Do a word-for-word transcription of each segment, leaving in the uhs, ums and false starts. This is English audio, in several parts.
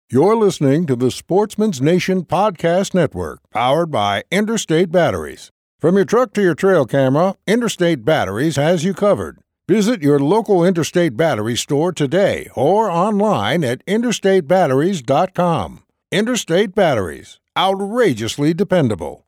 You're listening to the Sportsman's Nation Podcast Network, powered by Interstate Batteries. From your truck to your trail camera, Interstate Batteries has you covered. Visit your local Interstate Battery store today or online at interstate batteries dot com. Interstate Batteries, outrageously dependable.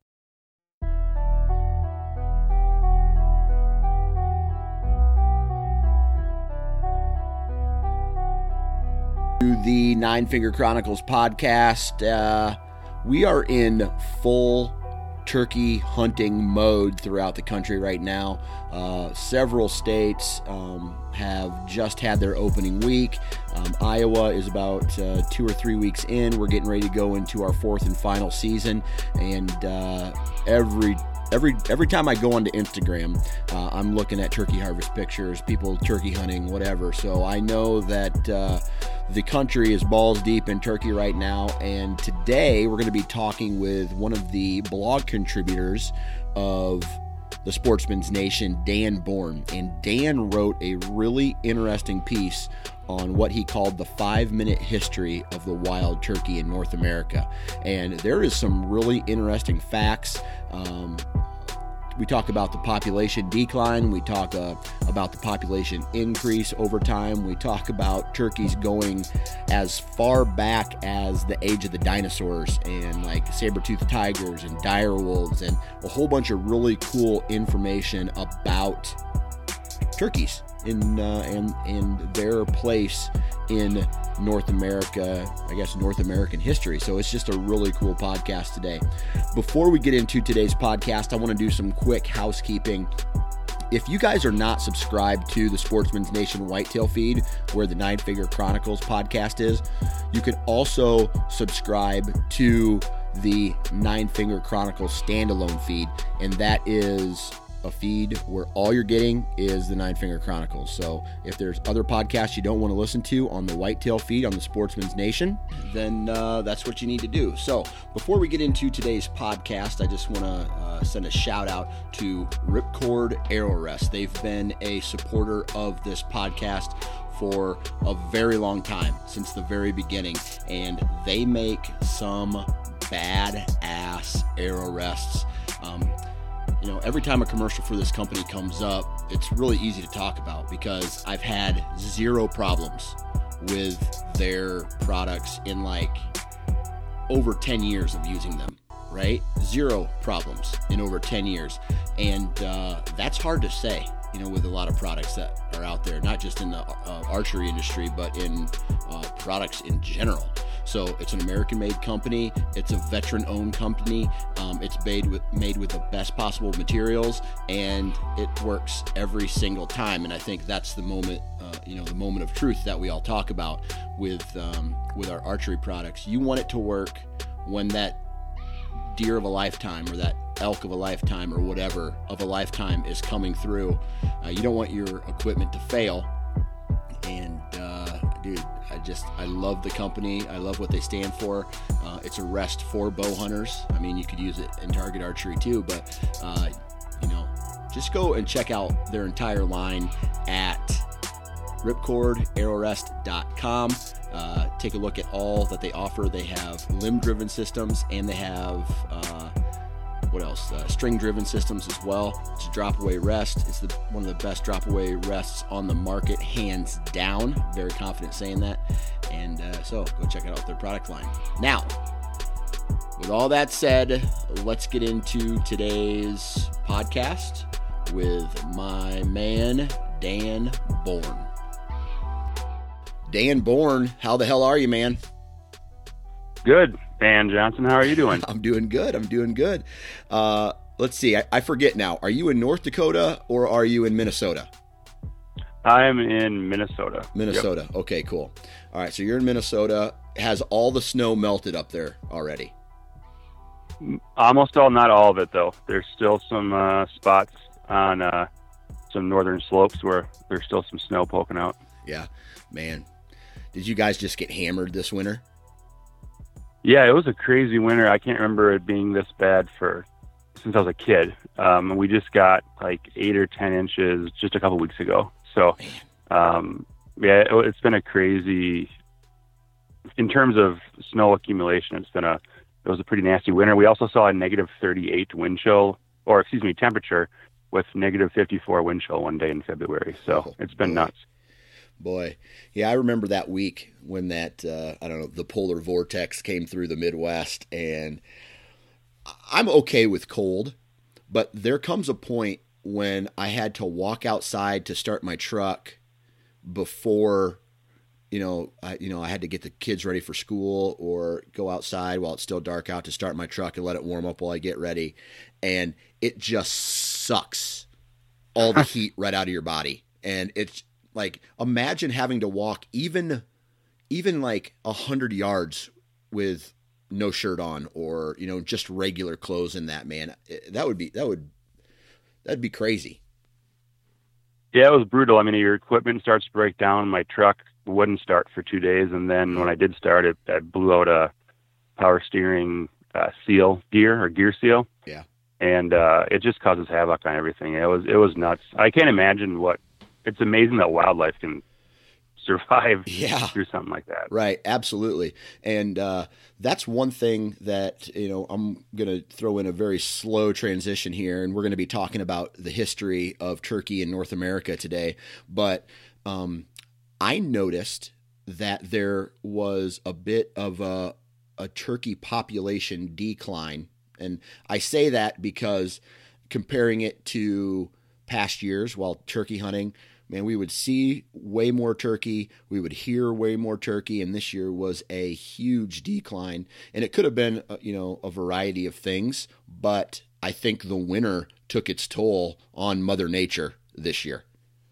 The Nine Finger Chronicles podcast. Uh, we are in full turkey hunting mode throughout the country right now. Uh, several states um, have just had their opening week. Um, Iowa is about uh, two or three weeks in. We're getting ready to go into our fourth and final season, and uh, every Every every time I go onto Instagram, uh, I'm looking at turkey harvest pictures, people turkey hunting, whatever. So I know that uh, the country is balls deep in turkey right now. And today we're going to be talking with one of the blog contributors of the Sportsman's Nation, Dan Bourne. And Dan wrote a really interesting piece on what he called the five-minute history of the wild turkey in North America. And there is some really interesting facts. Um, we talk about the population decline. We talk uh, about the population increase over time. We talk about turkeys going as far back as the age of the dinosaurs and like saber-toothed tigers and dire wolves and a whole bunch of really cool information about turkeys in uh, and and their place in North America, I guess North American history. So it's just a really cool podcast today. Before we get into today's podcast, I want to do some quick housekeeping. If you guys are not subscribed to the Sportsman's Nation Whitetail feed, where the Nine Finger Chronicles podcast is, you can also subscribe to the Nine Finger Chronicles standalone feed, and that is a feed where all you're getting is the Nine Finger Chronicles. So if there's other podcasts you don't want to listen to on the Whitetail feed on the Sportsman's Nation, then uh, that's what you need to do. So before we get into today's podcast, I just want to uh, send a shout out to Ripcord Arrow Rest. They've been a supporter of this podcast for a very long time, since the very beginning, and they make some badass arrow rests. Um, You know, every time a commercial for this company comes up, it's really easy to talk about because I've had zero problems with their products in like over ten years of using them, right? Zero problems in over ten years. And uh, that's hard to say, you know, with a lot of products that are out there, not just in the uh, archery industry, but in uh, products in general. So it's an American-made company. It's a veteran-owned company. Um, it's made with made with the best possible materials, and it works every single time. And I think that's the moment, uh, you know, the moment of truth that we all talk about with um, with our archery products. You want it to work when that deer of a lifetime or that elk of a lifetime or whatever of a lifetime is coming through. Uh, you don't want your equipment to fail. And uh, dude, I just, I love the company. I love what they stand for. Uh, it's a rest for bow hunters. I mean, you could use it in target archery too, but uh, you know, just go and check out their entire line at ripcord arrow rest dot com. Uh, take a look at all that they offer. They have limb-driven systems, and they have uh, what else? Uh, string-driven systems as well. It's a drop-away rest. It's the, one of the best drop-away rests on the market, hands down. Very confident saying that. And uh, so go check out their product line. Now, with all that said, let's get into today's podcast with my man, Dan Bourne. Dan Bourne, how the hell are you, man? Good, Dan Johnson. How are you doing? I'm doing good. I'm doing good. Uh, let's see. I, I forget now. Are you in North Dakota or are you in Minnesota? I'm in Minnesota. Minnesota. Yep. Okay, cool. All right. So you're in Minnesota. Has all the snow melted up there already? Almost all, not all of it though. There's still some uh, spots on uh, some northern slopes where there's still some snow poking out. Yeah, man. Did you guys just get hammered this winter? Yeah, it was a crazy winter. I can't remember it being this bad for since I was a kid. Um, we just got like eight or ten inches just a couple weeks ago. So, um, yeah, it, it's been a crazy, in terms of snow accumulation, it's been a it was a pretty nasty winter. We also saw a negative thirty-eight wind chill, or excuse me, temperature, with negative fifty-four wind chill one day in February. So oh, it's been boy. nuts. Boy, yeah, I remember that week when that uh, I don't know the polar vortex came through the Midwest, and I'm okay with cold, but there comes a point when I had to walk outside to start my truck before, you know, I, you know, I had to get the kids ready for school or go outside while it's still dark out to start my truck and let it warm up while I get ready. And it just sucks all the heat right out of your body. And it's like, imagine having to walk even, even like a hundred yards with no shirt on, or, you know, just regular clothes in that, man. That would be, that would, that'd be crazy. Yeah, it was brutal. I mean, your equipment starts to break down. My truck wouldn't start for two days. And then when I did start it, I blew out a power steering uh, seal gear or gear seal. Yeah. And uh, it just causes havoc on everything. It was, it was nuts. I can't imagine what, it's amazing that wildlife can survive yeah. through something like that. Right. Absolutely. And uh, that's one thing that, you know, I'm going to throw in a very slow transition here, and we're going to be talking about the history of turkey in North America today. But um, I noticed that there was a bit of a, a turkey population decline. And I say that because comparing it to past years while turkey hunting, man, we would see way more turkey. We would hear way more turkey. And this year was a huge decline. And it could have been, uh, you know, a variety of things. But I think the winter took its toll on Mother Nature this year.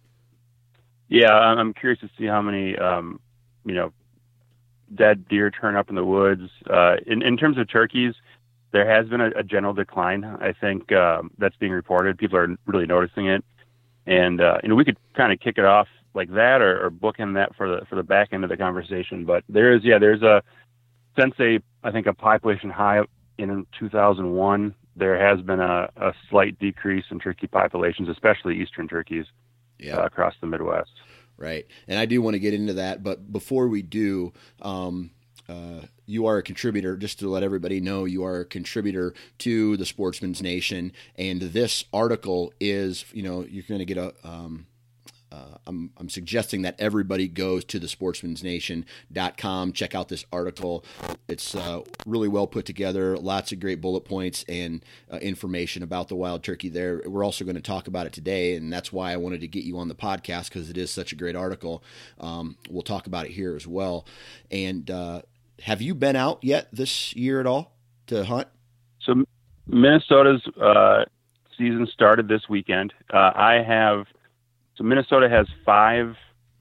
Yeah, I'm curious to see how many, um, you know, dead deer turn up in the woods. Uh, in, in terms of turkeys, there has been a, a general decline. I think um, that's being reported. People are really noticing it. And, uh, you know, we could kind of kick it off like that, or, or bookend that for the, for the back end of the conversation. But there is, yeah, there's a, since a, I think a population high in two thousand one, there has been a, a slight decrease in turkey populations, especially eastern turkeys yeah. uh, across the Midwest. Right. And I do want to get into that. But before we do, um, Uh, you are a contributor, just to let everybody know, you are a contributor to the Sportsman's Nation. And this article is, you know, you're going to get a, um, uh, I'm, I'm suggesting that everybody goes to the sportsmans nation dot com, check out this article. It's uh, really well put together, lots of great bullet points and uh, information about the wild turkey there. We're also going to talk about it today, and that's why I wanted to get you on the podcast, because it is such a great article. Um, we'll talk about it here as well. And, uh, have you been out yet this year at all to hunt? So Minnesota's uh, season started this weekend. Uh, I have, so Minnesota has five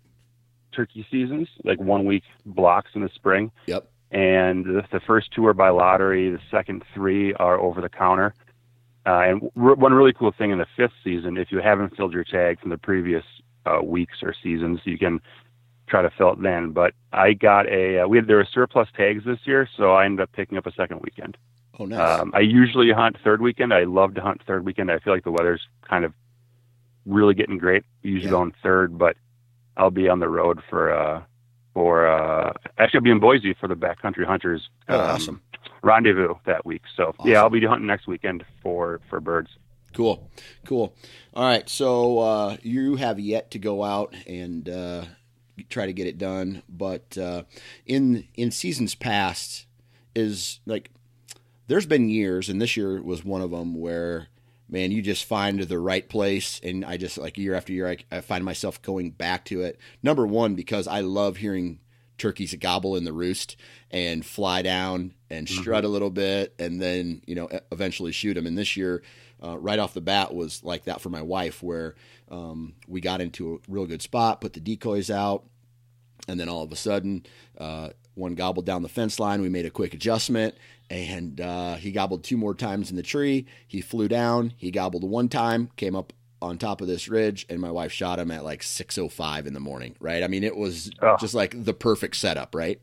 turkey seasons, like one week blocks in the spring. Yep. And the, the first two are by lottery. The second three are over the counter. Uh, and r- one really cool thing in the fifth season, if you haven't filled your tag from the previous uh, weeks or seasons, you can try to fill it then. But I got a, uh, we had, there were surplus tags this year, so I ended up picking up a second weekend. Oh, nice. Um, I usually hunt third weekend. I love to hunt third weekend. I feel like the weather's kind of really getting great. Usually Yeah. going third, but I'll be on the road for, uh, for, uh, actually I'll be in Boise for the Backcountry Hunters Oh, um, awesome. rendezvous that week. So Awesome. yeah, I'll be hunting next weekend for, for birds. Cool. Cool. All right. So, uh, you have yet to go out and, uh, try to get it done, but uh, in in seasons past, is like there's been years, and this year was one of them, where man, you just find the right place, and I just like year after year, I, I find myself going back to it. Number one, because I love hearing turkeys gobble in the roost and fly down and mm-hmm. strut a little bit, and then you know eventually shoot them. And this year, uh, right off the bat, was like that for my wife, where um, we got into a real good spot, put the decoys out. And then all of a sudden, uh, one gobbled down the fence line. We made a quick adjustment, and uh, he gobbled two more times in the tree. He flew down. He gobbled one time, came up on top of this ridge, and my wife shot him at like six oh five in the morning, right? I mean, it was oh. just like the perfect setup, right?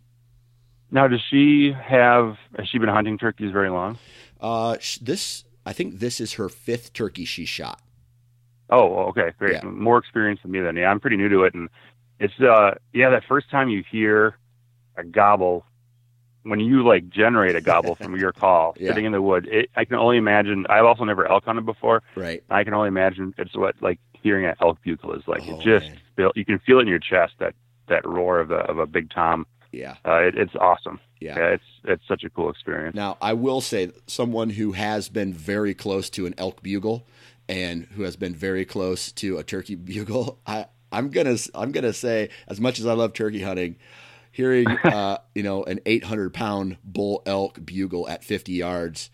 Now, does she have, has she been hunting turkeys very long? Uh, this, I think this is her fifth turkey she shot. Oh, okay, great. Yeah. More experience than me then. Yeah, I'm pretty new to it, and it's, uh, yeah, that first time you hear a gobble, when you like generate a gobble from your call yeah. sitting in the wood, it, I can only imagine. I've also never elk hunted before. Right. I can only imagine it's what like hearing an elk bugle is like. Oh, it just feel, you can feel it in your chest, that that roar of a of a big tom. Yeah. Uh, it, it's awesome. Yeah. yeah. It's it's such a cool experience. Now, I will say, someone who has been very close to an elk bugle and who has been very close to a turkey bugle, I I'm gonna I'm gonna say, as much as I love turkey hunting, hearing uh, you know an eight hundred pound bull elk bugle at fifty yards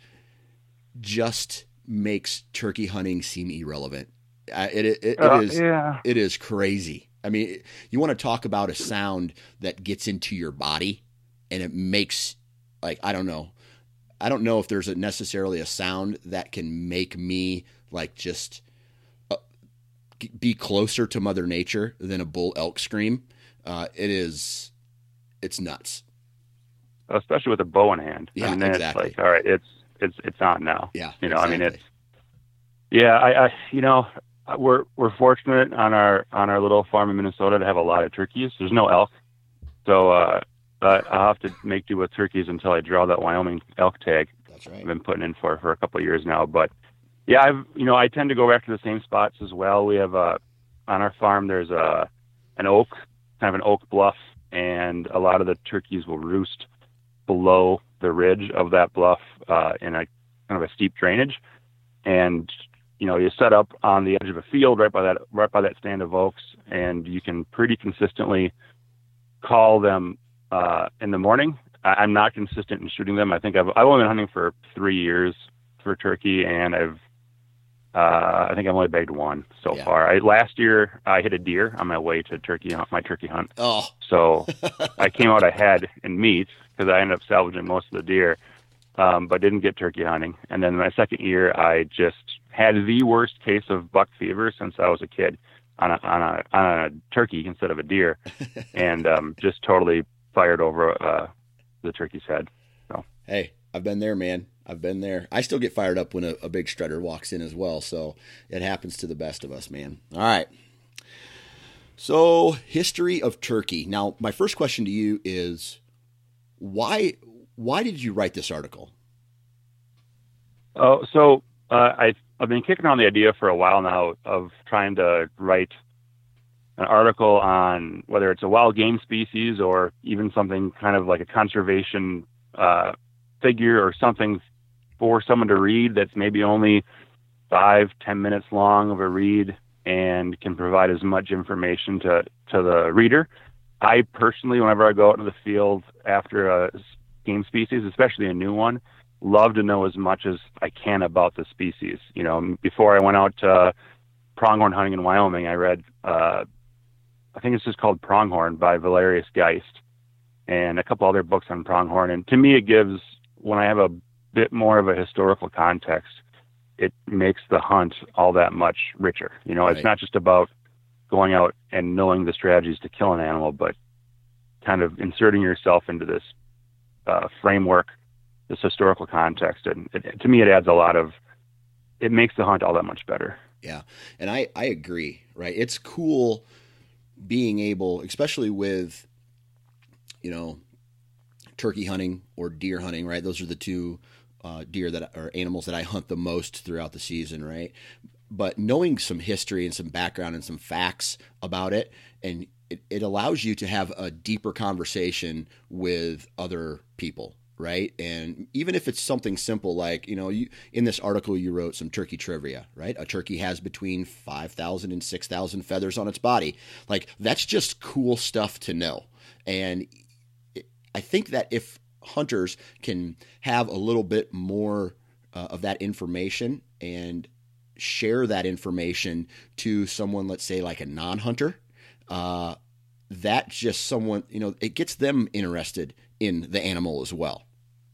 just makes turkey hunting seem irrelevant. Uh, it it, it, uh, it is yeah. it is crazy. I mean, you want to talk about a sound that gets into your body and it makes, like, I don't know. I don't know if there's a necessarily a sound that can make me like just uh, be closer to Mother Nature than a bull elk scream. Uh, it is, it's nuts. Especially with a bow in hand. Yeah, I mean, then exactly. It's like, all right, it's it's it's on now. Yeah, you know, exactly. I mean, it's yeah. I, I you know we're we're fortunate on our on our little farm in Minnesota to have a lot of turkeys. There's no elk, so uh, I'll have to make do with turkeys until I draw that Wyoming elk tag. That's right. I've been putting in for for a couple of years now, but yeah, I've you know I tend to go back to the same spots as well. We have a on our farm. There's a an oak, kind of an oak bluff, and a lot of the turkeys will roost below the ridge of that bluff uh, in a kind of a steep drainage. And, you know, you set up on the edge of a field right by that, right by that stand of oaks, and you can pretty consistently call them uh, in the morning. I, I'm not consistent in shooting them. I think I've, I've only been hunting for three years for turkey, and I've, uh, I think I've only bagged one so Yeah. far. I, last year I hit a deer on my way to turkey hunt, my turkey hunt. Oh, So I came out ahead in meat because I ended up salvaging most of the deer, um, but didn't get turkey hunting. And then my second year, I just had the worst case of buck fever since I was a kid on a on a on a turkey instead of a deer, and um, just totally fired over uh, the turkey's head. So hey, I've been there, man. I've been there. I still get fired up when a, a big strutter walks in as well. So it happens to the best of us, man. All right. So, history of turkey. Now, my first question to you is, why why did you write this article? Oh, so uh, I I've been kicking around the idea for a while now of trying to write an article on whether it's a wild game species or even something kind of like a conservation uh, figure or something for someone to read that's maybe only five, ten minutes long of a read and can provide as much information to, to the reader. I personally, whenever I go out into the field after a game species, especially a new one, love to know as much as I can about the species. You know, before I went out to pronghorn hunting in Wyoming, I read, uh, I think it's just called Pronghorn by Valerius Geist and a couple other books on pronghorn. And to me, it gives, when I have a bit more of a historical context, it makes the hunt all that much richer. You know, Right. It's not just about going out and knowing the strategies to kill an animal, but kind of inserting yourself into this uh, framework, this historical context. And it, to me, it adds a lot of, it makes the hunt all that much better. Yeah. And I, I agree, right? It's cool being able, especially with, you know, turkey hunting or deer hunting, right? Those are the two uh, deer that are animals that I hunt the most throughout the season, right? But knowing some history and some background and some facts about it, and it, it allows you to have a deeper conversation with other people, right? And even if it's something simple like, you know, you, in this article you wrote some turkey trivia, right? A turkey has between five thousand and six thousand feathers on its body. Like, that's just cool stuff to know. And I think that if hunters can have a little bit more uh, of that information and share that information to someone, let's say like a non-hunter, uh, that's just someone, you know, it gets them interested in the animal as well.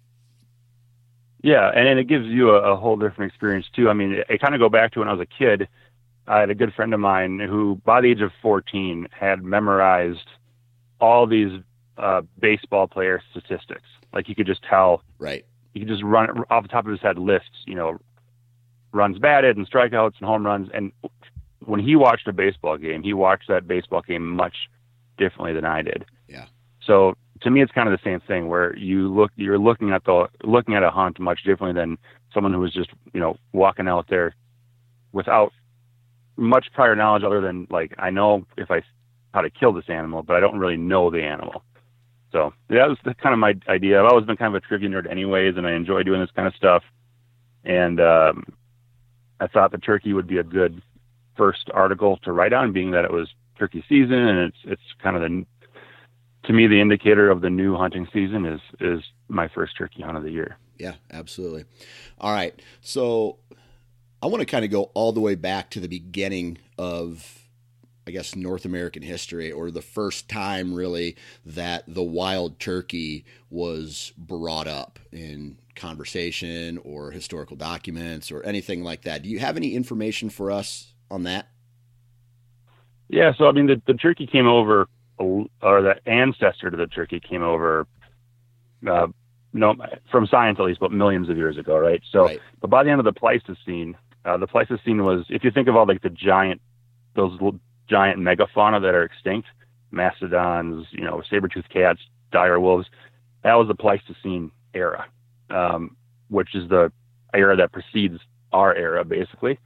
Yeah, and, and it gives you a, a whole different experience too. I mean, I kind of go back to when I was a kid. I had a good friend of mine who, by the age of fourteen, had memorized all these uh, baseball player statistics. Like, you could just tell, right? You could just run off the top of his head lists, you know, runs batted and strikeouts and home runs. And when he watched a baseball game, he watched that baseball game much differently than I did. Yeah. So to me, it's kind of the same thing where you look, you're looking at the, looking at a hunt much differently than someone who was just, you know, walking out there without much prior knowledge other than like, I know if I, how to kill this animal, but I don't really know the animal. So that was the, kind of my idea. I've always been kind of a trivia nerd anyways, and I enjoy doing this kind of stuff. And um, I thought the turkey would be a good first article to write on, being that it was turkey season, and it's it's kind of the, to me, the indicator of the new hunting season is is my first turkey hunt of the year. Yeah, absolutely. All right, so I want to kind of go all the way back to the beginning of, I guess, North American history, or the first time really that the wild turkey was brought up in conversation or historical documents or anything like that. Do you have any information for us on that? Yeah, so I mean, the, the turkey came over, or the ancestor to the turkey came over, uh, no, from science at least, but millions of years ago, right? So, right. But by the end of the Pleistocene, uh, the Pleistocene was, if you think of all like the giant, those little giant megafauna that are extinct, mastodons, you know, saber-toothed cats, dire wolves, that was the Pleistocene era, um, which is the era that precedes our era, basically.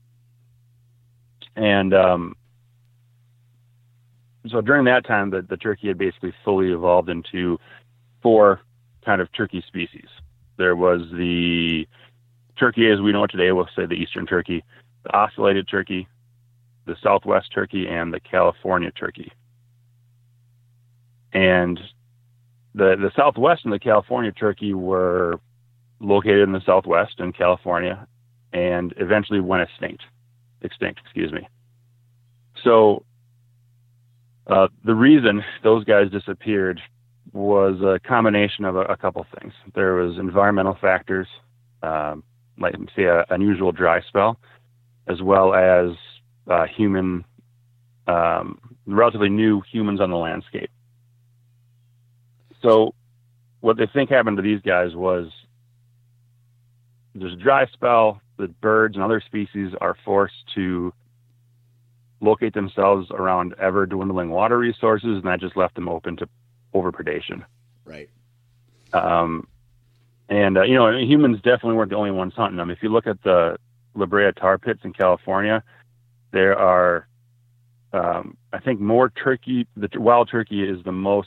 And um, so during that time, the, the turkey had basically fully evolved into four kind of turkey species. There was the turkey as we know it today, we'll say the eastern turkey, the ocellated turkey, the Southwest turkey, and the California turkey. And the the Southwest and the California turkey were located in the Southwest in California, and eventually went extinct. Extinct, excuse me. So uh, the reason those guys disappeared was a combination of a, a couple things. There was environmental factors, um, like say an unusual dry spell, as well as uh, human, um, relatively new humans on the landscape. So what they think happened to these guys was there's a dry spell, the birds and other species are forced to locate themselves around ever dwindling water resources, and that just left them open to overpredation. Right. Um, and, uh, you know, humans definitely weren't the only ones hunting them. If you look at the La Brea tar pits in California, there are, um, I think, more turkey. The wild turkey is the most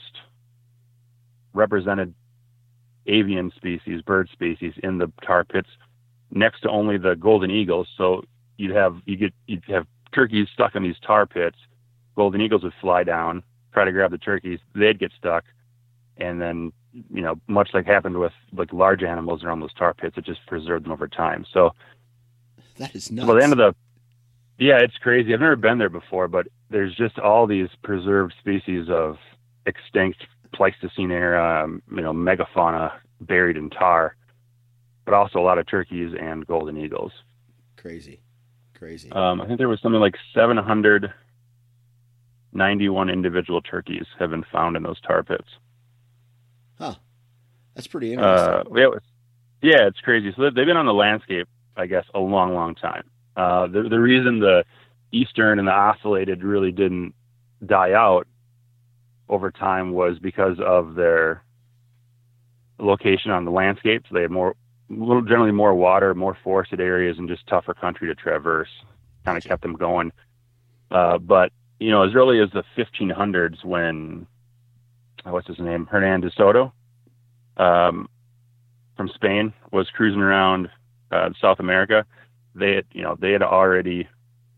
represented avian species, bird species in the tar pits, next to only the golden eagles. So you'd have you get you'd have turkeys stuck in these tar pits. Golden eagles would fly down, try to grab the turkeys. They'd get stuck, and then, you know, much like happened with like large animals around those tar pits, it just preserved them over time. So that is nuts. Well, the end of the yeah, it's crazy. I've never been there before, but there's just all these preserved species of extinct Pleistocene era, um, you know, megafauna buried in tar, but also a lot of turkeys and golden eagles. Crazy, crazy. Um, I think there was something like seven hundred ninety-one individual turkeys have been found in those tar pits. Huh. That's pretty interesting. Uh, yeah, it was, yeah, it's crazy. So they've been on the landscape, I guess, a long, long time. Uh, the, the reason the eastern and the ocellated really didn't die out over time was because of their location on the landscape. So they had more, little generally more water, more forested areas, and just tougher country to traverse. Kind of kept them going. Uh, but you know, as early as the fifteen hundreds, when oh, what's his name, Hernán de Soto, um, from Spain, was cruising around uh, South America, they had, you know, they had already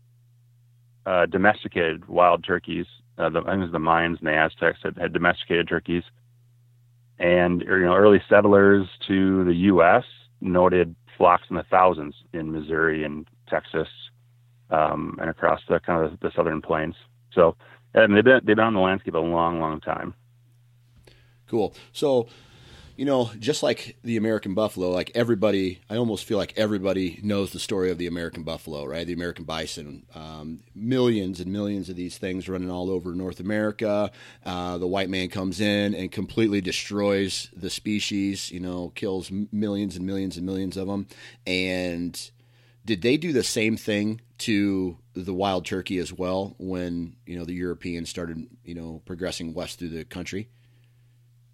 uh, domesticated wild turkeys. Uh, the, I think it was the Mayans and the Aztecs that had domesticated turkeys, and you know, early settlers to the U S noted flocks in the thousands in Missouri and Texas, um, and across the kind of the southern plains. So, and they've been they've been on the landscape a long, long time. Cool. So, you know, just like the American buffalo, like everybody, I almost feel like everybody knows the story of the American buffalo, right? The American bison. Um, millions and millions of these things running all over North America. Uh, the white man comes in and completely destroys the species, you know, kills millions and millions and millions of them. And did they do the same thing to the wild turkey as well when, you know, the Europeans started, you know, progressing west through the country?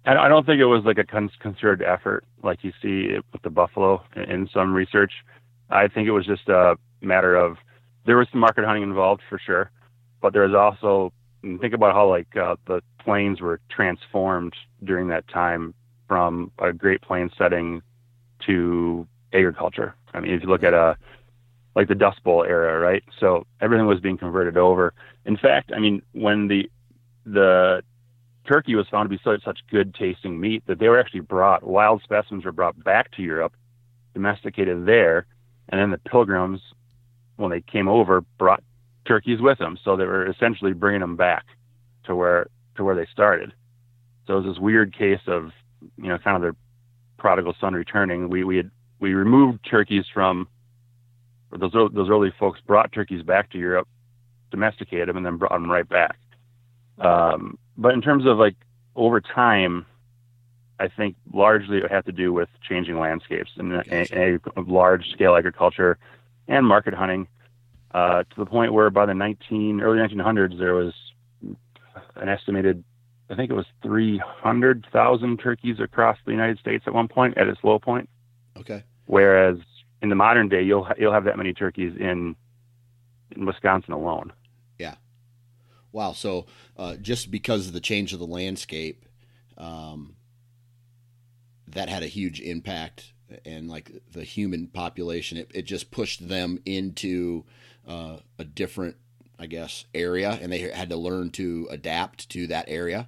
I I don't think it was like a con- concerted effort like you see with the buffalo in, in some research. I think it was just a matter of there was some market hunting involved for sure, but there was also, think about how like uh, the plains were transformed during that time from a Great Plains setting to agriculture. I mean, if you look at a like the Dust Bowl era, right? So everything was being converted over. In fact, I mean, when the the turkey was found to be such, such good tasting meat that they were actually brought, wild specimens were brought back to Europe, domesticated there, and then the pilgrims, when they came over, brought turkeys with them. So they were essentially bringing them back to where to where they started. So it was this weird case of, you know, kind of the prodigal son returning. We we had we removed turkeys from those those early folks brought turkeys back to Europe, domesticated them, and then brought them right back. Um, but in terms of like over time, I think largely it had to do with changing landscapes and a, a, a large scale agriculture and market hunting, uh, to the point where by the nineteen early nineteen hundreds there was an estimated, I think it was three hundred thousand turkeys across the United States at one point at its low point. Okay. Whereas in the modern day, you'll you'll have that many turkeys in in Wisconsin alone. Yeah. Wow. So uh, just because of the change of the landscape, um, that had a huge impact, and like the human population, it, it just pushed them into uh, a different, I guess, area, and they had to learn to adapt to that area.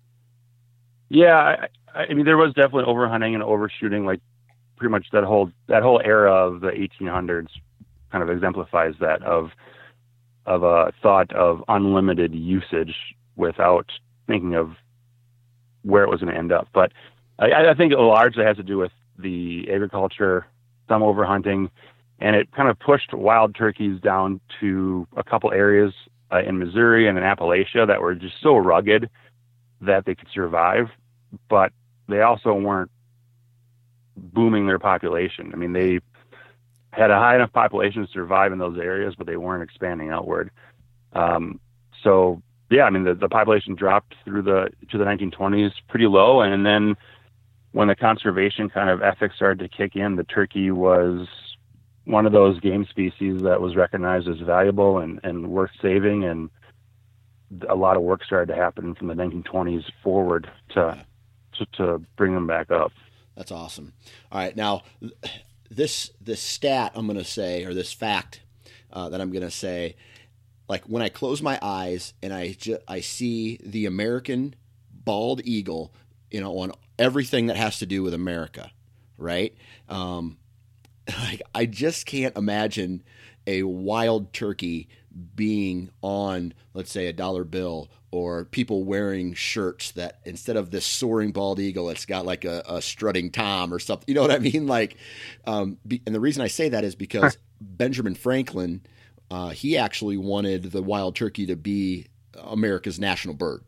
Yeah, I, I mean, there was definitely overhunting and overshooting. Like pretty much that whole that whole era of the eighteen hundreds kind of exemplifies that of of a thought of unlimited usage without thinking of where it was going to end up. But I, I think it largely has to do with the agriculture, some overhunting, and it kind of pushed wild turkeys down to a couple areas uh, in Missouri and in Appalachia that were just so rugged that they could survive, but they also weren't booming their population. I mean, they had a high enough population to survive in those areas, but they weren't expanding outward. Um, so yeah, I mean, the, the population dropped through the, to the nineteen twenties pretty low. And then when the conservation kind of ethics started to kick in, the turkey was one of those game species that was recognized as valuable and, and worth saving. And a lot of work started to happen from the nineteen twenties forward to, to, to bring them back up. That's awesome. All right. Now, this this stat I'm going to say, or this fact uh, that I'm going to say, like when I close my eyes and I ju- I see the American bald eagle, you know, on everything that has to do with America, right? Um, like I just can't imagine a wild turkey being on, let's say, a dollar bill, or people wearing shirts that instead of this soaring bald eagle, it's got like a, a strutting Tom or something. You know what I mean? Like, um, be, and the reason I say that is because Benjamin Franklin, uh, he actually wanted the wild turkey to be America's national bird.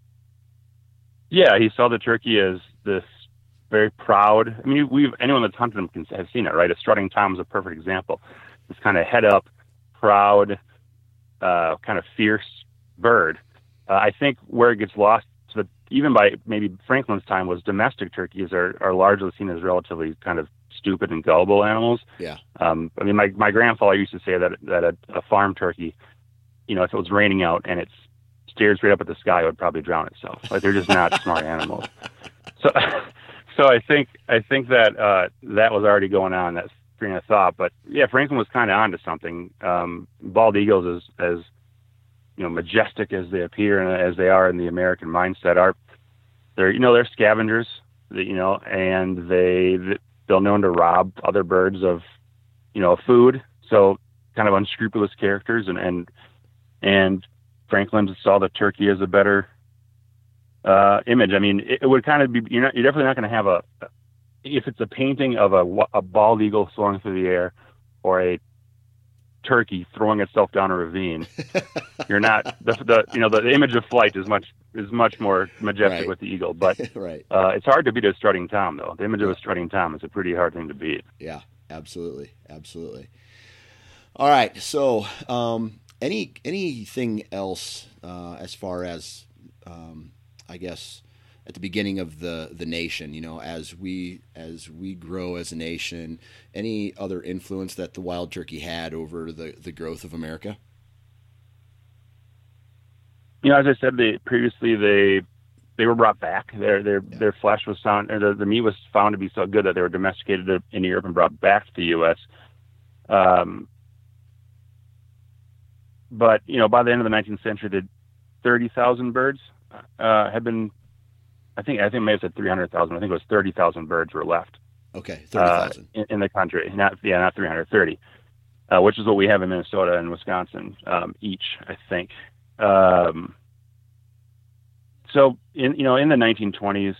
Yeah, he saw the turkey as this very proud. I mean, we've anyone that's hunted them can have seen it, right? A strutting Tom is a perfect example. This kind of head up, proud, uh, kind of fierce bird. Uh, I think where it gets lost, so that even by maybe Franklin's time, was domestic turkeys are, are largely seen as relatively kind of stupid and gullible animals. Yeah. Um, I mean, my, my grandfather used to say that that a, a farm turkey, you know, if it was raining out and it stared straight up at the sky, it would probably drown itself. Like they're just not smart animals. So, so I think I think that uh, that was already going on, that train of thought. But yeah, Franklin was kind of onto something. Um, bald eagles, as as you know, majestic as they appear and as they are in the American mindset, are they're you know they're scavengers, you know, and they they're known to rob other birds of you know food. So kind of unscrupulous characters, and and and Franklin saw the turkey as a better uh, image. I mean, it, it would kind of be you're not you're definitely not going to have a if it's a painting of a a bald eagle soaring through the air or a turkey throwing itself down a ravine. You're not the, the you know the, the image of flight is much is much more majestic right. with the eagle, but right. uh, it's hard to beat a strutting Tom though. The image of a strutting Tom is a pretty hard thing to beat. Yeah, absolutely, absolutely. All right, so um, any anything else uh, as far as um, I guess at the beginning of the, the nation, you know, as we as we grow as a nation, any other influence that the wild turkey had over the, the growth of America? You know, as I said, they previously they they were brought back. Their their yeah. their flesh was found, or the, the meat was found to be so good that they were domesticated in Europe and brought back to the U S. Um, but you know, by the end of the nineteenth century, the thirty thousand birds uh, had been. I think I think I may have said three hundred thousand. I think it was thirty thousand birds were left. Okay, thirty thousand uh, in, in the country. Not yeah, not three hundred thirty, uh, which is what we have in Minnesota and Wisconsin um, each, I think. Um, so in you know in the nineteen twenties,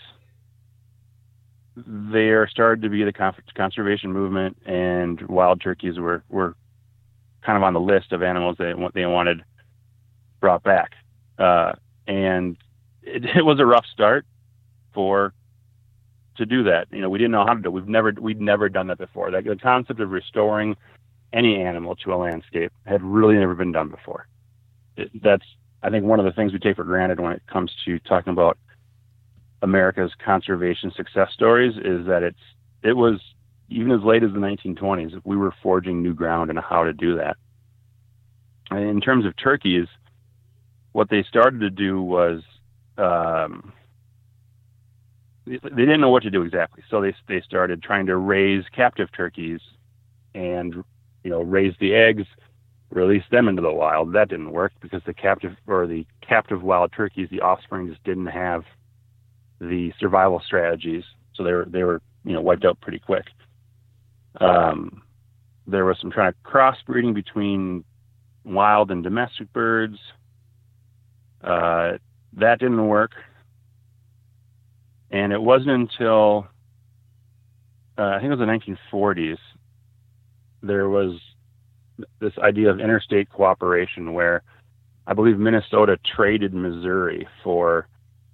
there started to be the conservation movement, and wild turkeys were were kind of on the list of animals that they wanted brought back, uh, and it, it was a rough start for to do that. You know, we didn't know how to do it. We've never we'd never done that before. Like the concept of restoring any animal to a landscape had really never been done before. It, that's I think one of the things we take for granted when it comes to talking about America's conservation success stories is that it's it was even as late as the nineteen twenties, we were forging new ground in how to do that. And in terms of turkeys, what they started to do was um, they didn't know what to do exactly, so they they started trying to raise captive turkeys, and you know raise the eggs, release them into the wild. That didn't work because the captive or the captive wild turkeys, the offspring just didn't have the survival strategies, so they were they were you know wiped out pretty quick. Um, there was some trying to crossbreeding between wild and domestic birds. Uh, that didn't work. And it wasn't until, uh, I think it was the nineteen forties, there was this idea of interstate cooperation where I believe Minnesota traded Missouri for,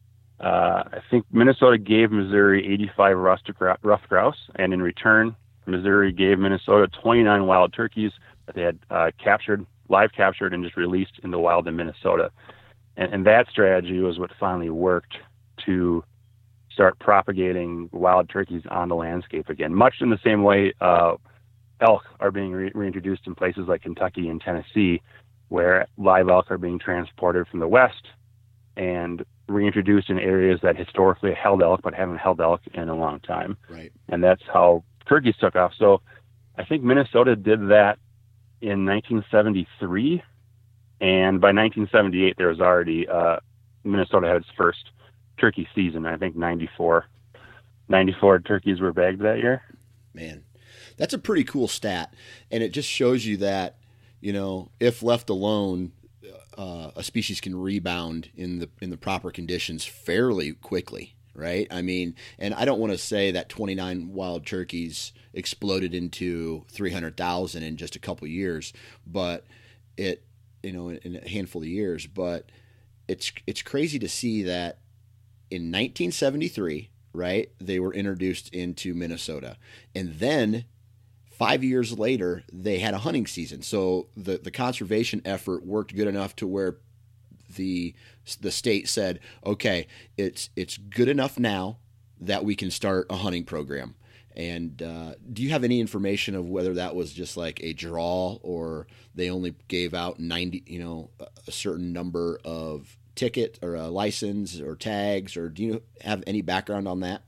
uh, I think Minnesota gave Missouri eighty-five rustic ruffed grouse, and in return, Missouri gave Minnesota twenty-nine wild turkeys that they had uh, captured, live captured, and just released in the wild in Minnesota. And, and that strategy was what finally worked to start propagating wild turkeys on the landscape again, much in the same way uh, elk are being re- reintroduced in places like Kentucky and Tennessee, where live elk are being transported from the west and reintroduced in areas that historically held elk but haven't held elk in a long time. Right. And that's how turkeys took off. So I think Minnesota did that in nineteen seventy-three, and by nineteen seventy-eight there was already uh, Minnesota had its first turkey season. I think ninety-four, ninety-four turkeys were bagged that year. Man, that's a pretty cool stat, and it just shows you that, you know, if left alone, uh, a species can rebound in the in the proper conditions fairly quickly, right? I mean, and I don't want to say that twenty-nine wild turkeys exploded into three hundred thousand in just a couple of years, but it, you know, in, in a handful of years, but it's it's crazy to see that in nineteen seventy-three, right, they were introduced into Minnesota. And then five years later, they had a hunting season. So the, the conservation effort worked good enough to where the the state said, okay, it's it's good enough now that we can start a hunting program. And uh, do you have any information of whether that was just like a draw, or they only gave out ninety, you know, a certain number of ticket or a license or tags, or do you have any background on that?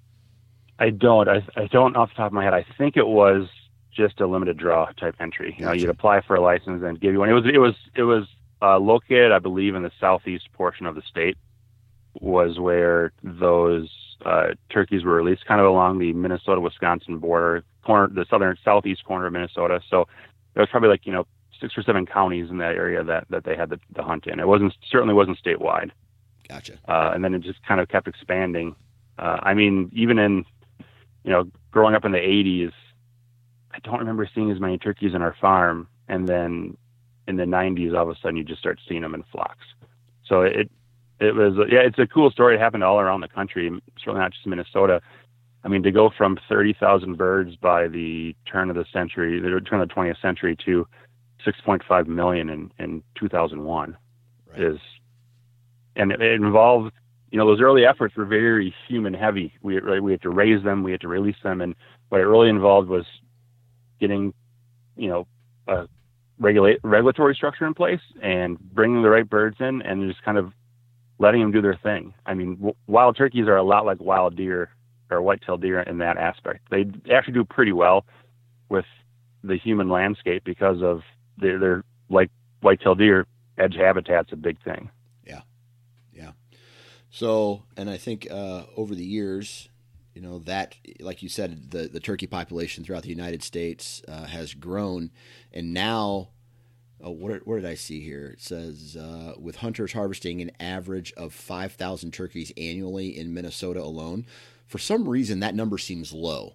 I don't. I, I don't off the top of my head. I think it was just a limited draw type entry. You know, Gotcha. You'd apply for a license and give you one. It was it was it was uh, located, I believe, in the southeast portion of the state, was where those uh, turkeys were released, kind of along the Minnesota-Wisconsin border, corner, the southern southeast corner of Minnesota. So there was probably like you know six or seven counties in that area that, that they had the, the hunt in. It wasn't certainly wasn't statewide. Gotcha. Uh, and then it just kind of kept expanding. Uh, I mean, even in you know growing up in the eighties, I don't remember seeing as many turkeys in our farm. And then in the nineties, all of a sudden you just start seeing them in flocks. So it it was yeah, it's a cool story. It happened all around the country, certainly not just Minnesota. I mean, to go from thirty thousand birds by the turn of the century, the turn of the twentieth century, to six point five million in, in two thousand one right. is, and it, it involved you know, those early efforts were very human heavy. We we had to raise them, we had to release them, and what it really involved was getting, you know, a regulate regulatory structure in place and bringing the right birds in and just kind of letting them do their thing. I mean, w- wild turkeys are a lot like wild deer or white-tailed deer in that aspect. They actually do pretty well with the human landscape because of their, their like white-tailed deer, edge habitat's a big thing. Yeah. Yeah. So, and I think uh, over the years, you know, that, like you said, the, the turkey population throughout the United States uh, has grown. And now, oh, what, what did I see here? It says, uh, with hunters harvesting an average of five thousand turkeys annually in Minnesota alone. For some reason, that number seems low.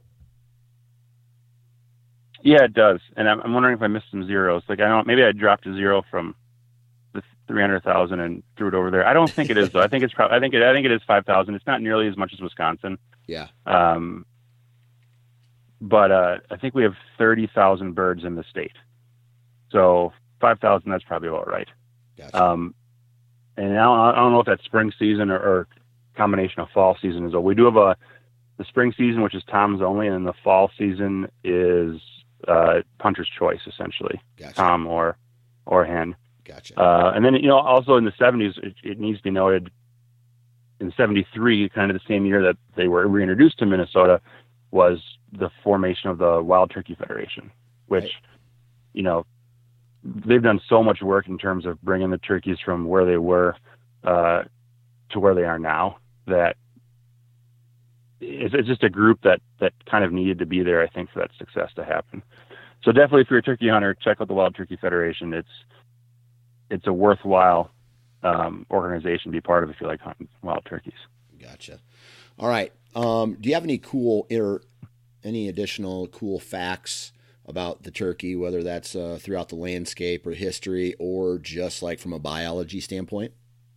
Yeah, it does. And I'm, I'm wondering if I missed some zeros. Like, I don't, maybe I dropped a zero from the three hundred thousand and threw it over there. I don't think it is, though. I think it's probably, I think it, I think it is five thousand. It's not nearly as much as Wisconsin. Yeah. Um, but uh, I think we have thirty thousand birds in the state. So five thousand, that's probably about right. Gotcha. Um, and I don't, I don't know if that's spring season or, or combination of fall season as well. We do have a, the spring season, which is Tom's only, and then the fall season is uh, punter's choice, essentially. Gotcha. Tom or, or hen. Gotcha. Uh, and then, you know, also in the seventies, it, it needs to be noted, in seventy-three, kind of the same year that they were reintroduced to Minnesota, was the formation of the Wild Turkey Federation, which, right. you know, they've done so much work in terms of bringing the turkeys from where they were uh, to where they are now, that it's, it's just a group that, that kind of needed to be there, I think, for that success to happen. So definitely, if you're a turkey hunter, check out the Wild Turkey Federation. It's it's a worthwhile um, organization to be part of if you like hunting wild turkeys. Gotcha. All right. Um, do you have any cool or any additional cool facts about the turkey, whether that's uh, throughout the landscape or history, or just like from a biology standpoint?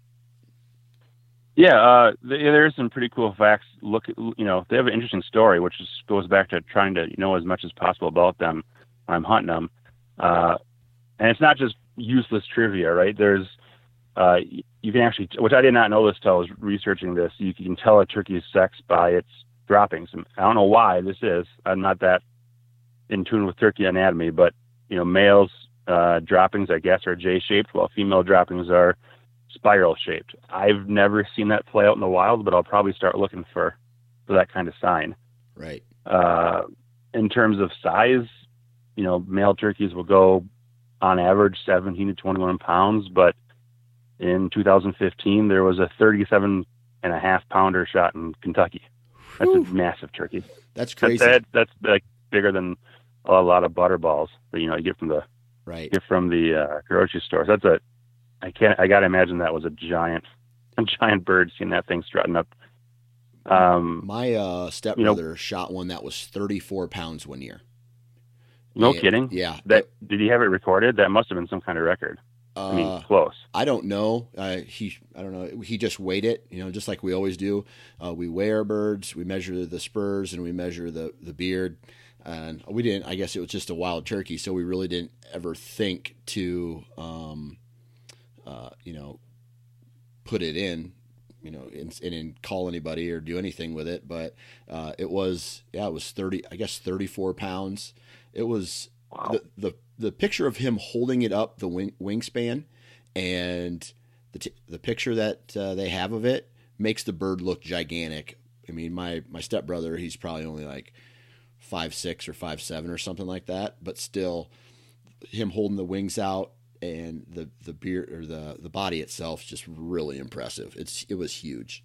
Yeah, uh, there's some pretty cool facts. Look, you know, they have an interesting story, which is, goes back to trying to know as much as possible about them when I'm hunting them. Uh, and it's not just useless trivia, right? There's, uh, you can actually, which I did not know this till I was researching this, you can tell a turkey's sex by its droppings. And I don't know why this is. I'm not that in tune with turkey anatomy, but, you know, males' uh, droppings, I guess, are J-shaped, while female droppings are spiral shaped. I've never seen that play out in the wild, but I'll probably start looking for, for that kind of sign. Right. Uh, in terms of size, you know, male turkeys will go on average seventeen to twenty-one pounds, but in two thousand fifteen, there was a thirty-seven and a half pounder shot in Kentucky. That's Whew. a massive turkey. That's crazy. That, that's like bigger than a lot of butter balls that, you know, you get from the, right. get from the uh, grocery store. So that's a, I can't, I got to imagine that was a giant, a giant bird, seeing that thing strutting up. Um, My uh, stepbrother you know, shot one that was thirty-four pounds one year. No and, kidding. Yeah. That, did he have it recorded? That must have been some kind of record. Uh, I mean, close. I don't know. Uh, he, I don't know. He just weighed it, you know, just like we always do. Uh, we weigh our birds, we measure the spurs, and we measure the, the beard. And we didn't, I guess it was just a wild turkey. So we really didn't ever think to, um, uh, you know, put it in, you know, and, and, and call anybody or do anything with it. But uh, it was, yeah, it was thirty, I guess thirty-four pounds. It was wow. the, the, the picture of him holding it up the wing, wingspan and the, t- the picture that uh, they have of it makes the bird look gigantic. I mean, my, my stepbrother, he's probably only like five, six or five, seven or something like that, but still him holding the wings out and the, the beard or the, the body itself is just really impressive. It's, it was huge.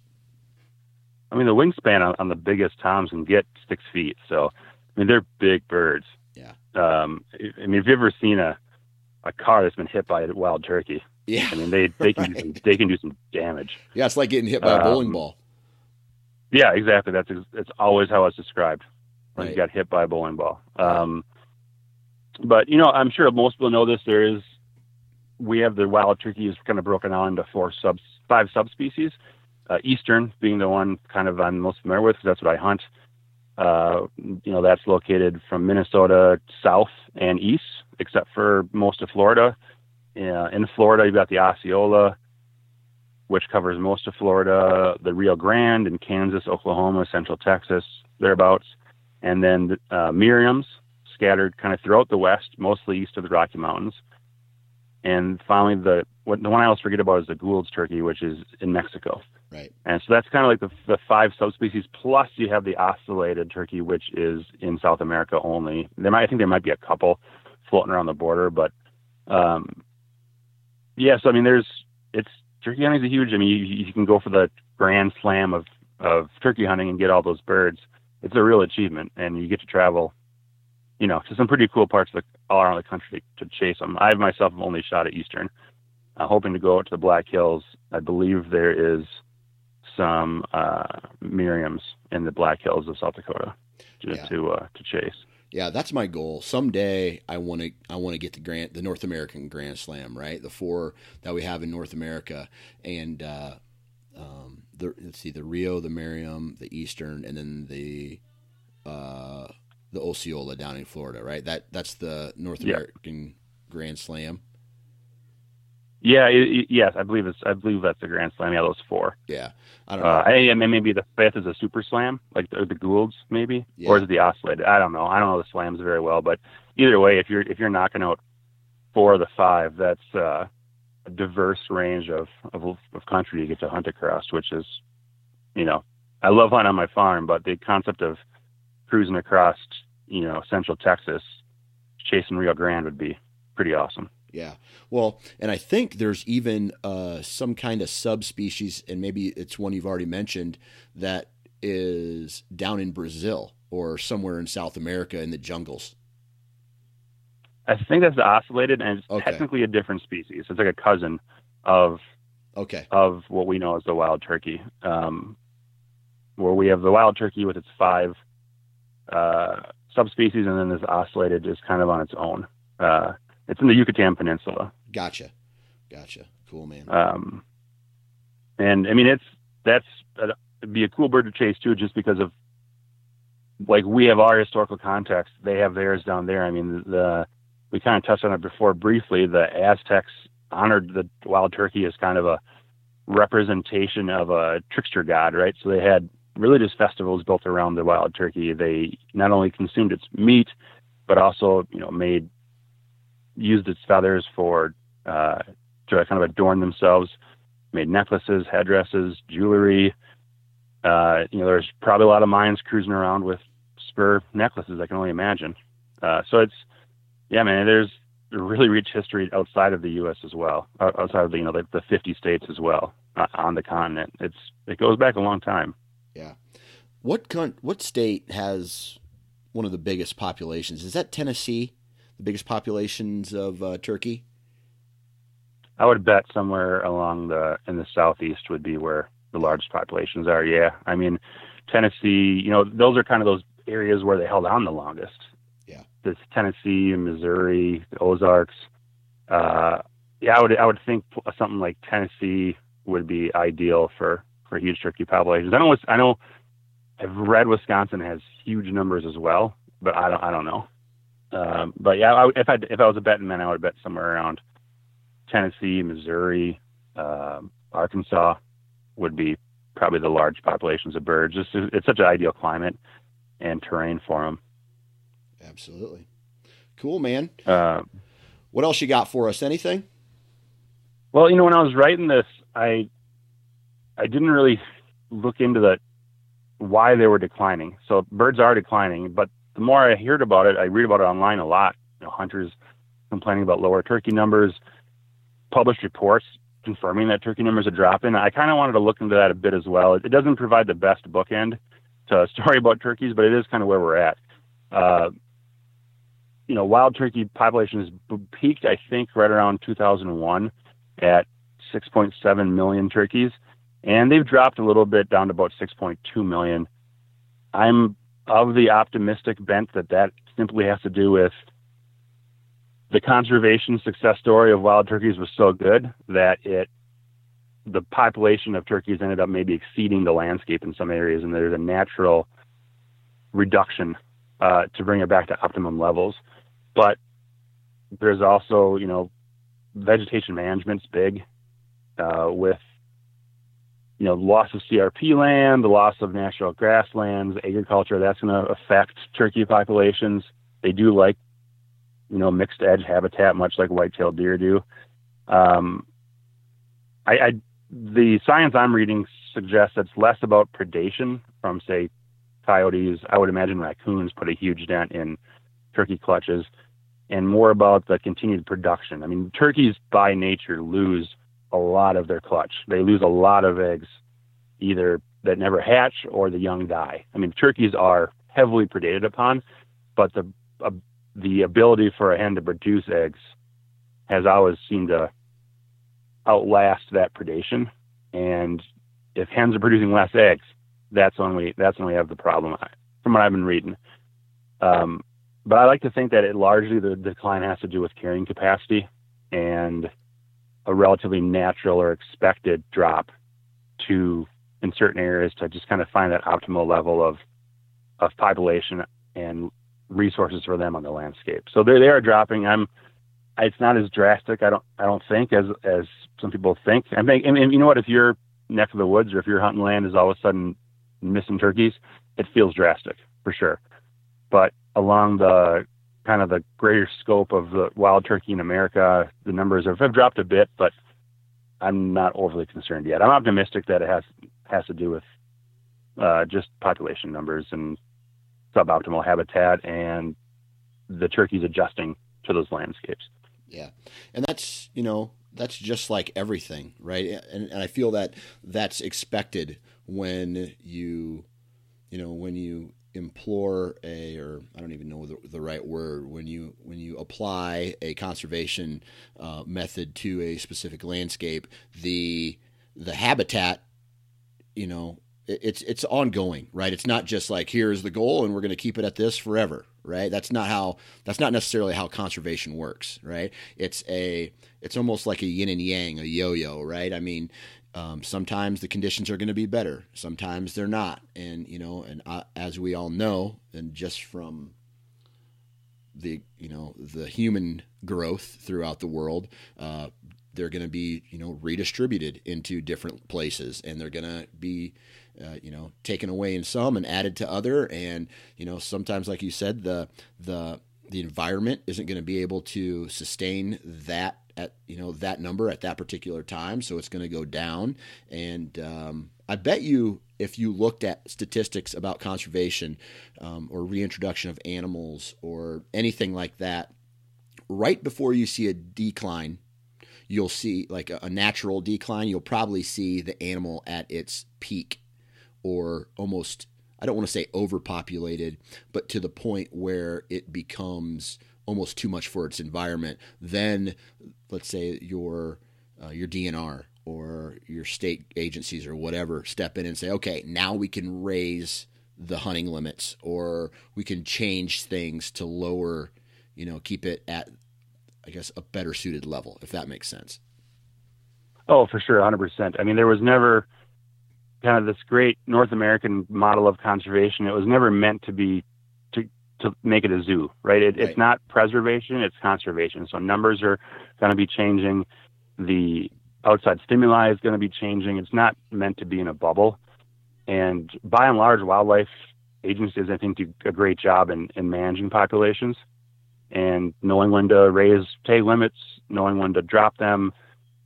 I mean, the wingspan on, on the biggest toms can get six feet. So, I mean, they're big birds. Yeah. Um, I mean, have you ever seen a, a car that's been hit by a wild turkey? Yeah. I mean, they, they can, right. do some, they can do some damage. Yeah. It's like getting hit by a bowling um, ball. Yeah, exactly. That's, it's always how it's described when right. you got hit by a bowling ball. Um, but you know, I'm sure most people know this. There is, we have the wild turkey is kind of broken down into four subs, five subspecies, uh, Eastern being the one kind of I'm most familiar with, because that's what I hunt. Uh, you know, that's located from Minnesota south and east, except for most of Florida. Uh, in Florida, you've got the Osceola, which covers most of Florida, the Rio Grande, and Kansas, Oklahoma, Central Texas, thereabouts, and then uh, Merriam's scattered kind of throughout the West, mostly east of the Rocky Mountains. And finally, the what, the one I always forget about is the Gould's turkey, which is in Mexico. Right. And so that's kind of like the, the five subspecies. Plus, you have the ocellated turkey, which is in South America only. There might, I think there might be a couple floating around the border, but um, yeah. So I mean, there's it's turkey hunting is a huge. I mean, you, you can go for the grand slam of of turkey hunting and get all those birds. It's a real achievement, and you get to travel, you know, to some pretty cool parts of the all around the country to, to chase them. I myself have only shot at Eastern, uh, hoping to go out to the Black Hills. I believe there is some uh, Merriam's in the Black Hills of South Dakota to Yeah. to, uh, to chase. Yeah, that's my goal. Someday I want to I want to get the Grand the North American Grand Slam, right? The four that we have in North America, and uh, um, the let's see, the Rio, the Merriam, the Eastern, and then the uh, the Osceola down in Florida, right? That that's the North Yeah. American Grand Slam. Yeah, it, it- yes, I believe it's I believe that's the Grand Slam. Yeah, those four. Yeah, I don't know. Uh, and and maybe the fifth is a Super Slam, like the, the Goulds, maybe, Yeah. or is it the Ocellated? I don't know. I don't know the slams very well, but either way, if you're if you're knocking out four of the five, that's uh, a diverse range of, of of country you get to hunt across, which is, you know, I love hunting on my farm, but the concept of cruising across, you know, Central Texas, chasing Rio Grande would be pretty awesome. Yeah. Well, and I think there's even uh, some kind of subspecies, and maybe it's one you've already mentioned, that is down in Brazil or somewhere in South America in the jungles. I think that's the ocellated, and it's Okay. technically a different species. It's like a cousin of Okay. of what we know as the wild turkey, um, where we have the wild turkey with its five uh, subspecies, and then this ocellated is kind of on its own. Uh, it's in the Yucatan Peninsula. Gotcha. Gotcha. Cool, man. Um, and I mean, it's, that's, uh, it'd be a cool bird to chase too, just because of, like, we have our historical context. They have theirs down there. I mean, the, we kind of touched on it before briefly. The Aztecs honored the wild turkey as kind of a representation of a trickster god, right? So they had religious festivals built around the wild turkey. They not only consumed its meat, but also, you know, made, used its feathers for, uh, to kind of adorn themselves, made necklaces, headdresses, jewelry. Uh, you know, there's probably a lot of minds cruising around with spur necklaces, I can only imagine. Uh, so it's, yeah, man, there's a really rich history outside of the U S as well, outside of the, you know, the, the fifty states as well, uh, on the continent. It's, it goes back a long time. Yeah. What con- what state has one of the biggest populations? Is that Tennessee? The biggest populations of uh, turkey? I would bet somewhere along the, in the Southeast would be where the largest populations are. Yeah. I mean, Tennessee, you know, those are kind of those areas where they held on the longest. Yeah. This Tennessee, Missouri, the Ozarks. Uh, yeah, I would, I would think something like Tennessee would be ideal for, for huge turkey populations. I know, I know I've read Wisconsin has huge numbers as well, but I don't, I don't know. Um, but yeah, I, if I, if I was a betting man, I would bet somewhere around Tennessee, Missouri, um, Arkansas would be probably the large populations of birds. Just, it's such an ideal climate and terrain for them. Absolutely. Cool, man. Uh, What else you got for us? Anything? well, you know, when I was writing this, I, I didn't really look into the, why they were declining. So birds are declining, but the more I heard about it, I read about it online a lot. You know, hunters complaining about lower turkey numbers, published reports confirming that turkey numbers are dropping. I kind of wanted to look into that a bit as well. It, it doesn't provide the best bookend to a story about turkeys, but it is kind of where we're at. Uh, you know, wild turkey populations peaked, I think, right around two thousand one at six point seven million turkeys, and they've dropped a little bit down to about six point two million. I'm of the optimistic bent that that simply has to do with the conservation success story of wild turkeys was so good that it, the population of turkeys ended up maybe exceeding the landscape in some areas, and there's a natural reduction uh, to bring it back to optimum levels. But there's also, you know, vegetation management's big uh, with you know, loss of C R P land, the loss of natural grasslands, agriculture, that's going to affect turkey populations. They do like, you know, mixed edge habitat, much like white-tailed deer do. Um, I, I, the science I'm reading suggests it's less about predation from, say, coyotes. I would imagine raccoons put a huge dent in turkey clutches, and more about the continued production. I mean, turkeys by nature lose a lot of their clutch. They lose a lot of eggs, either that never hatch or the young die. I mean, turkeys are heavily predated upon, but the uh, the ability for a hen to produce eggs has always seemed to outlast that predation. And if hens are producing less eggs, that's when we that's when we have the problem, from what I've been reading. Um, but I like to think that it largely the decline has to do with carrying capacity and a relatively natural or expected drop to in certain areas to just kind of find that optimal level of of population and resources for them on the landscape. So they they are dropping. I'm it's not as drastic, I don't I don't think, as as some people think. I think, and, and you know what, if your neck of the woods or if your hunting land is all of a sudden missing turkeys, it feels drastic for sure. But along the kind of the greater scope of the wild turkey in America, the numbers have, have dropped a bit, but I'm not overly concerned yet. I'm optimistic that it has has to do with uh, just population numbers and suboptimal habitat and the turkeys adjusting to those landscapes. Yeah. And that's, you know, that's just like everything, right? And, and I feel that that's expected when you, you know, when you implore a, or I don't even know the, the right word, when you when you apply a conservation uh, method to a specific landscape, the the habitat, you know, it, it's it's ongoing, right? It's not just like, here's the goal and we're going to keep it at this forever, right? That's not how that's not necessarily how conservation works, right? It's a it's almost like a yin and yang, a yo-yo, right? I mean, Um, sometimes the conditions are going to be better. Sometimes they're not. And, you know, and uh, as we all know, and just from the, you know, the human growth throughout the world, uh, they're going to be, you know, redistributed into different places, and they're going to be, uh, you know, taken away in some and added to other. And, you know, sometimes, like you said, the, the, the environment isn't going to be able to sustain that at, you know, that number at that particular time. So it's going to go down. And um, I bet you, if you looked at statistics about conservation um, or reintroduction of animals or anything like that, right before you see a decline, you'll see like a, a natural decline. You'll probably see the animal at its peak, or almost, I don't want to say overpopulated, but to the point where it becomes almost too much for its environment. Then let's say your uh, your D N R or your state agencies or whatever step in and say, okay, now we can raise the hunting limits, or we can change things to lower, you know, keep it at, I guess, a better suited level, if that makes sense. Oh, for sure, one hundred percent. I mean, there was never kind of this great North American model of conservation. It was never meant to be to to make it a zoo, right? It, right. It's not preservation, it's conservation. So numbers are going to be changing. The outside stimuli is going to be changing. It's not meant to be in a bubble. And by and large, wildlife agencies, I think, do a great job in, in managing populations and knowing when to raise tag limits, knowing when to drop them.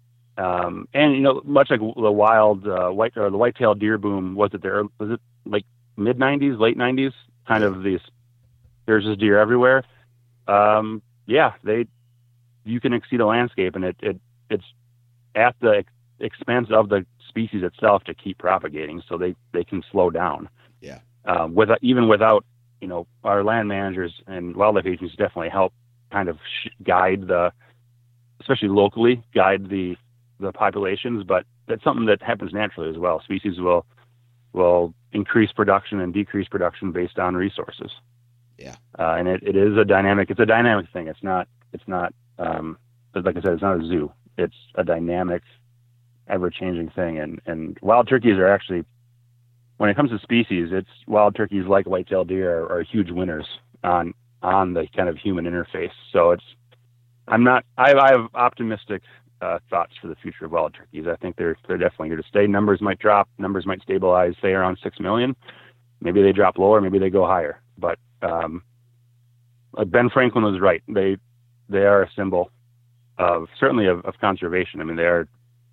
Um, and, you know, much like the wild uh, white or the white-tailed deer boom, was it there? Was it like mid nineties, late nineties? Kind of these, there's just deer everywhere. Um, yeah, they, you can exceed a landscape, and it, it it's at the ex- expense of the species itself to keep propagating, so they, they can slow down. Yeah. Um, with even without, you know, our land managers and wildlife agencies definitely help kind of sh- guide the, especially locally, guide the the populations, but that's something that happens naturally as well. Species will will increase production and decrease production based on resources. Yeah, uh, and it, it is a dynamic. It's a dynamic thing. It's not. It's not. Um, like I said, it's not a zoo. It's a dynamic, ever-changing thing. And and wild turkeys are actually, when it comes to species, it's wild turkeys like white-tailed deer are, are huge winners on on the kind of human interface. So it's. I'm not. I, I have optimistic uh, thoughts for the future of wild turkeys. I think they're they're definitely here to stay. Numbers might drop. Numbers might stabilize, say around six million. Maybe they drop lower. Maybe they go higher. But um, like Ben Franklin was right. They they are a symbol of certainly of, of conservation. I mean, they are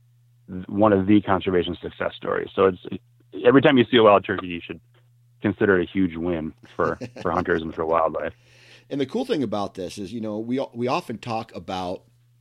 one of the conservation success stories. So it's every time you see a wild turkey, you should consider it a huge win for, for hunters and for wildlife. And the cool thing about this is, you know, we we often talk about,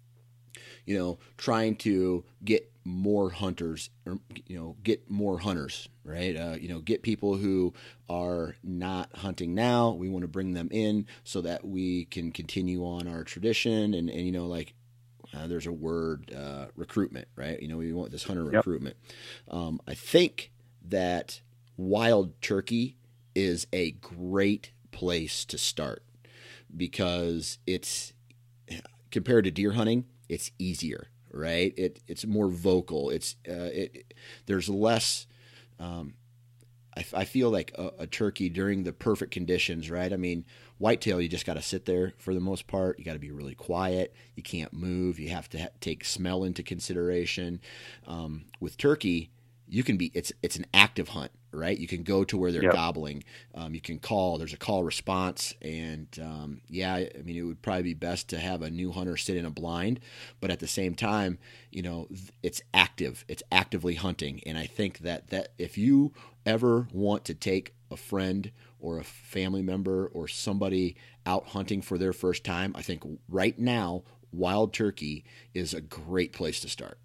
you know, trying to get more hunters, or, you know, get more hunters, right? Uh, you know, get people who are not hunting now. We want to bring them in so that we can continue on our tradition. And, and you know, like uh, there's a word, uh, recruitment, right? You know, we want this hunter Yep. recruitment. Um, I think that wild turkey is a great place to start because it's, compared to deer hunting, it's easier, right? It it's more vocal. It's uh, it there's less. Um, I, I feel like a, a turkey during the perfect conditions, right? I mean, whitetail, you just got to sit there for the most part. You got to be really quiet. You can't move. You have to ha- take smell into consideration. Um, with turkey, you can be. It's it's an active hunt, right? You can go to where they're Yep. gobbling. Um, you can call. There's a call response, and um, yeah, I mean, it would probably be best to have a new hunter sit in a blind, but at the same time, you know, it's active. It's actively hunting, and I think that that if you ever want to take a friend or a family member or somebody out hunting for their first time, I think right now wild turkey is a great place to start.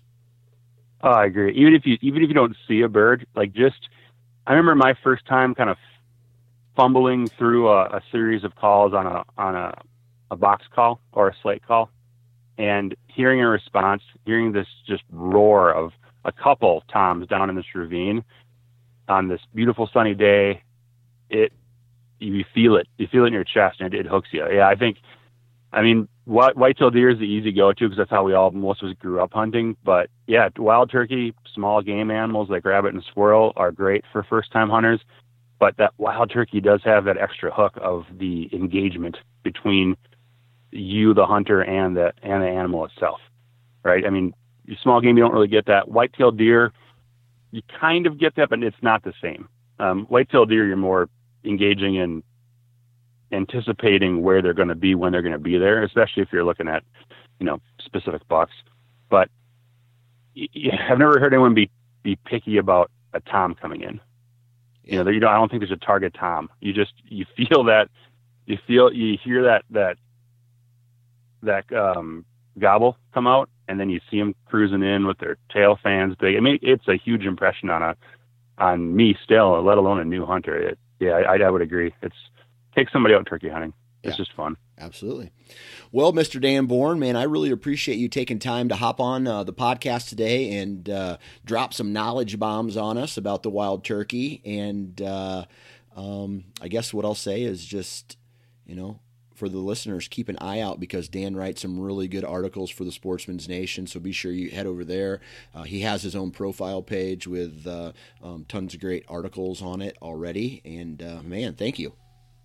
Oh, I agree. Even if you even if you don't see a bird, like just I remember my first time kind of fumbling through a, a series of calls on a on a, a box call or a slate call, and hearing a response, hearing this just roar of a couple toms down in this ravine on this beautiful sunny day. It you feel it, you feel it in your chest, and it, it hooks you. Yeah, I think. I mean, white, whitetail deer is the easy go-to because that's how we all, most of us grew up hunting. But yeah, wild turkey, small game animals like rabbit and squirrel are great for first-time hunters. But that wild turkey does have that extra hook of the engagement between you, the hunter, and the and the animal itself, right? I mean, small game, you don't really get that. Whitetail deer, you kind of get that, but it's not the same. Um, whitetail deer, you're more engaging in anticipating where they're going to be when they're going to be there, especially if you're looking at, you know, specific bucks. But yeah, I've never heard anyone be, be picky about a tom coming in. You know, you don't, I don't think there's a target tom. You just, you feel that, you feel, you hear that, that, that, um, gobble come out, and then you see them cruising in with their tail fans big. I mean, it's a huge impression on a, on me still, let alone a new hunter. It, yeah, I, I would agree. It's, take somebody out turkey hunting. It's yeah, just fun. Absolutely. Well, Mister Dan Bourne, man, I really appreciate you taking time to hop on uh, the podcast today and uh, drop some knowledge bombs on us about the wild turkey. And uh, um, I guess what I'll say is just, you know, for the listeners, keep an eye out because Dan writes some really good articles for the Sportsman's Nation. So be sure you head over there. Uh, he has his own profile page with uh, um, tons of great articles on it already. And uh, man, thank you.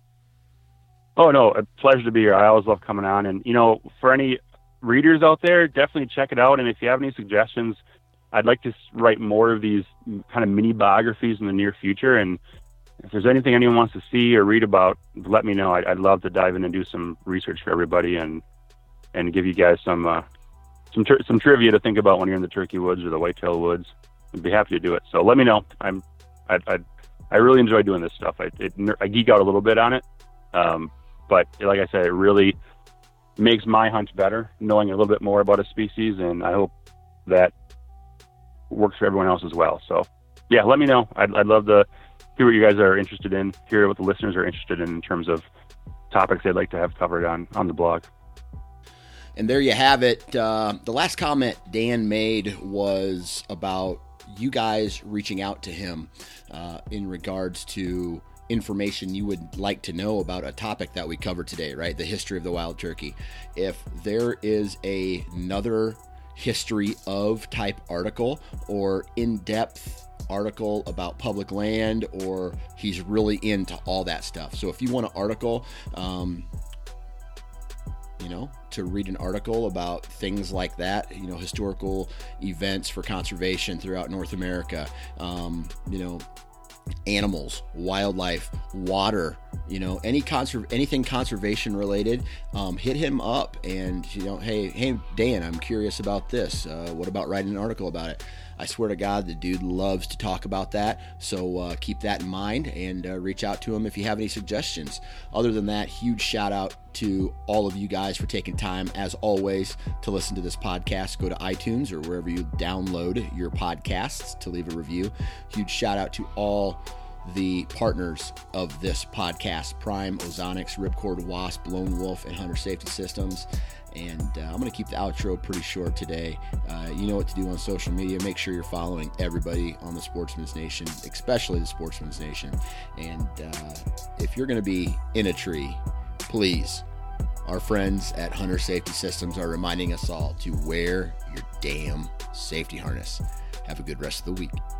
Oh, no, a pleasure to be here. I always love coming on. And, you know, for any readers out there, definitely check it out. And if you have any suggestions, I'd like to write more of these kind of mini biographies in the near future. And if there's anything anyone wants to see or read about, let me know. I'd, I'd love to dive in and do some research for everybody and and give you guys some uh, some tri- some trivia to think about when you're in the turkey woods or the whitetail woods. I'd be happy to do it. So let me know. I'm I I I really enjoy doing this stuff. I it, I geek out a little bit on it. Um, But like I said, it really makes my hunts better, knowing a little bit more about a species, and I hope that works for everyone else as well. So, yeah, let me know. I'd, I'd love to hear what you guys are interested in, hear what the listeners are interested in in terms of topics they'd like to have covered on, on the blog. And there you have it. Uh, the last comment Dan made was about you guys reaching out to him uh, in regards to information you would like to know about a topic that we covered today, right? The history of the wild turkey. If there is a, another history of type article or in-depth article about public land, or he's really into all that stuff. So if you want an article, um, you know, to read an article about things like that, you know, historical events for conservation throughout North America, um, you know, animals, wildlife, water, you know, any conserv- anything conservation related, um, hit him up and, you know, hey, hey, Dan, I'm curious about this. Uh, what about writing an article about it? I swear to God, the dude loves to talk about that. So uh, keep that in mind and uh, reach out to him if you have any suggestions. Other than that, huge shout out to all of you guys for taking time, as always, to listen to this podcast. Go to iTunes or wherever you download your podcasts to leave a review. Huge shout out to all the partners of this podcast: Prime, Ozonics, Ripcord, Wasp, Lone Wolf, and Hunter Safety Systems. And uh, I'm going to keep the outro pretty short today. Uh, you know what to do on social media. Make sure you're following everybody on the Sportsman's Nation, especially the Sportsman's Nation. And uh, if you're going to be in a tree, please, our friends at Hunter Safety Systems are reminding us all to wear your damn safety harness. Have a good rest of the week.